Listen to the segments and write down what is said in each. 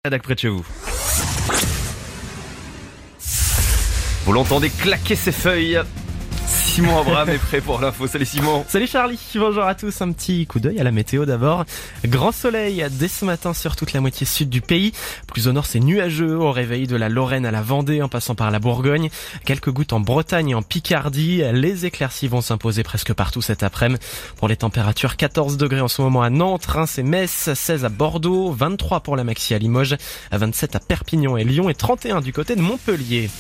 rédac près de chez vous. Vous l'entendez claquer ses feuilles. Simon Abraham est prêt pour l'info. Salut Simon. Salut Charlie, bonjour à tous. Un petit coup d'œil à la météo d'abord. Grand soleil dès ce matin sur toute la moitié sud du pays. Plus au nord, c'est nuageux au réveil de la Lorraine à la Vendée en passant par la Bourgogne. Quelques gouttes en Bretagne et en Picardie. Les éclaircies vont s'imposer presque partout cet après-midi. Pour les températures, 14 degrés en ce moment à Nantes, Reims et Metz, 16 à Bordeaux, 23 pour la maxi à Limoges, 27 à Perpignan et Lyon et 31 du côté de Montpellier.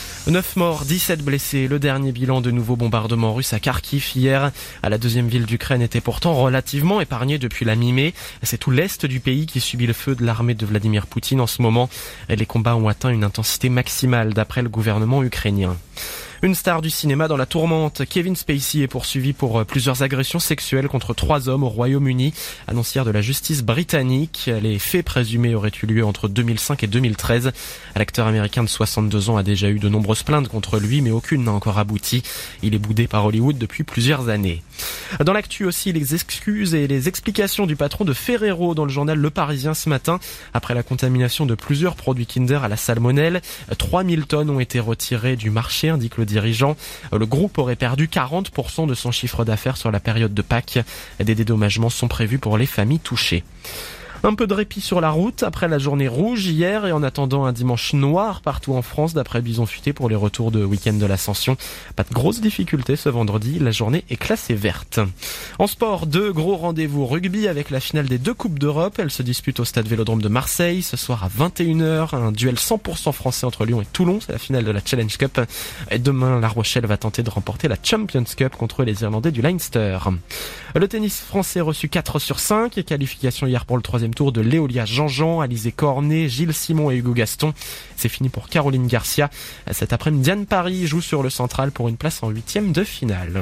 9 morts, 17 blessés. Le dernier bilan de nouveaux bombardements russes à Kharkiv hier. La deuxième ville d'Ukraine était pourtant relativement épargnée depuis la mi-mai. C'est tout l'est du pays qui subit le feu de l'armée de Vladimir Poutine en ce moment. Les combats ont atteint une intensité maximale d'après le gouvernement ukrainien. Une star du cinéma dans la tourmente, Kevin Spacey est poursuivi pour plusieurs agressions sexuelles contre 3 hommes au Royaume-Uni, annoncière de la justice britannique. Les faits présumés auraient eu lieu entre 2005 et 2013. L'acteur américain de 62 ans a déjà eu de nombreuses plaintes contre lui, mais aucune n'a encore abouti. Il est boudé par Hollywood depuis plusieurs années. Dans l'actu aussi, les excuses et les explications du patron de Ferrero dans le journal Le Parisien ce matin. Après la contamination de plusieurs produits Kinder à la salmonelle, 3000 tonnes ont été retirées du marché, indique le dirigeant. Le groupe aurait perdu 40% de son chiffre d'affaires sur la période de Pâques. Des dédommagements sont prévus pour les familles touchées. Un peu de répit sur la route après la journée rouge hier et en attendant un dimanche noir partout en France d'après Bison Futé pour les retours de week-end de l'Ascension. Pas de grosses difficultés ce vendredi, la journée est classée verte. En sport, 2 gros rendez-vous rugby avec la finale des 2 Coupes d'Europe. Elle se dispute au stade Vélodrome de Marseille ce soir à 21h. Un duel 100% français entre Lyon et Toulon, c'est la finale de la Challenge Cup. Et demain, La Rochelle va tenter de remporter la Champions Cup contre les Irlandais du Leinster. Le tennis français reçu 4 sur 5 et qualification hier pour le 3e tour de Léolia Jean-Jean, Alizé Cornet, Gilles Simon et Hugo Gaston. C'est fini pour Caroline Garcia. Cet après-midi, Diane Paris joue sur le central pour une place en 8e de finale.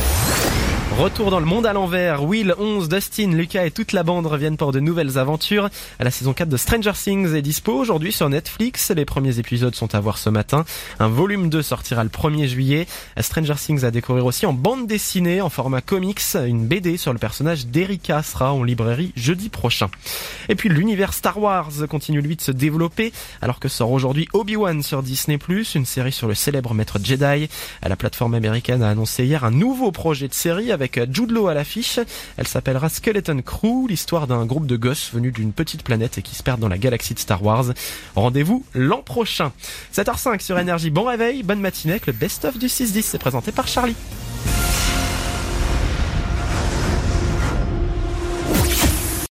Retour dans le monde à l'envers. Will, 11, Dustin, Lucas et toute la bande reviennent pour de nouvelles aventures. La saison 4 de Stranger Things est dispo aujourd'hui sur Netflix. Les premiers épisodes sont à voir ce matin. Un volume 2 sortira le 1er juillet. Stranger Things à découvrir aussi en bande dessinée, en format comics. Une BD sur le personnage d'Erika sera en librairie jeudi prochain. Et puis l'univers Star Wars continue lui de se développer alors que sort aujourd'hui Obi-Wan sur Disney+, une série sur le célèbre maître Jedi. La plateforme américaine a annoncé hier un nouveau projet de série avec Jude Law à l'affiche. Elle s'appellera Skeleton Crew, l'histoire d'un groupe de gosses venus d'une petite planète et qui se perdent dans la galaxie de Star Wars. Rendez-vous l'an prochain. 7h05 sur Énergie. Bon réveil, bonne matinée avec le best-of du 6-10. C'est présenté par Charlie.